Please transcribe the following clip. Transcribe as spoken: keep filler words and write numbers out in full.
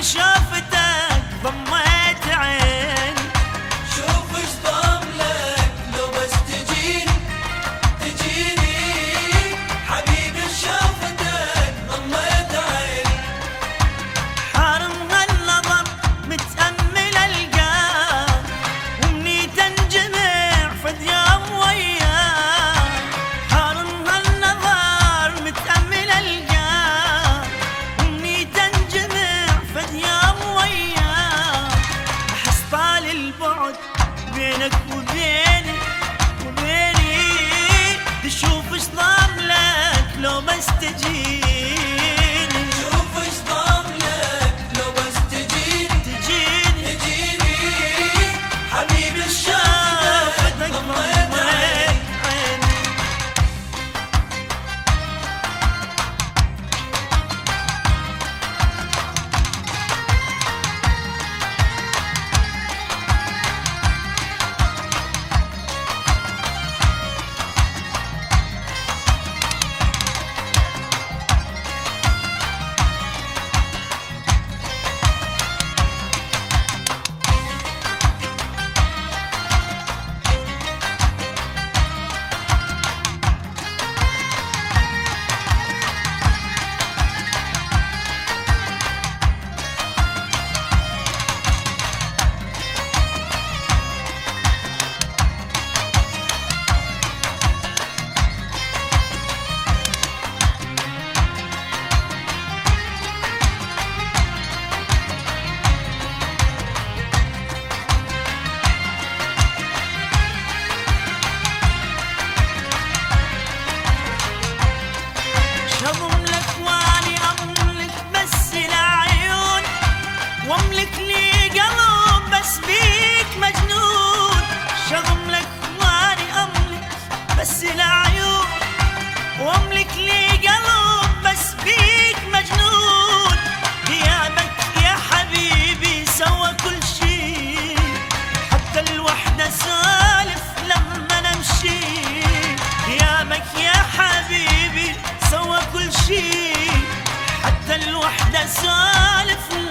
شوفتك ضميت عيني. شوف ايش ضاملك لو بس تجيني تجيني حبيبي شوفتك ضميت عيني. حارم هالنظر متأمل القاه ومني تنجمع فد يوم وياه. حارم هالنظر متأمل القاه ومني تنجمع فد يوم وياه. أحس طال البعد بينك وبيني وبيني. تشوف ايش ضاملك لو بس تجيني. شوف ايش ضاملك لو بس تجيني تجيني تجيني حبيبي شوفتك ضميت عيني. عيني. شضم لك واني املك بس العيون واملك لي قلب بس بيك مجنون. شضم لك واني املك بس العيون واملك لي قلب بس بيك مجنون. غيابك يا حبيبي سوى كل شي حتى الوحدة سالف لما نمشي. غيابك يا حبيبي سوى كل شي حتى الوحدة سالف